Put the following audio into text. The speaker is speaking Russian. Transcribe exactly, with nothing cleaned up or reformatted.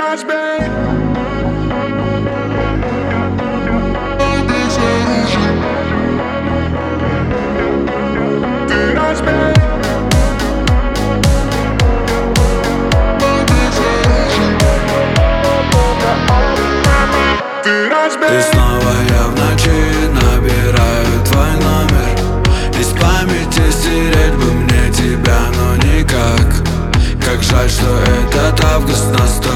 разбей. Ты разбей. Ты разбей. И снова я в ночи набираю твой номер. Из памяти стереть бы мне тебя, но никак. Как жаль, что этот август настал.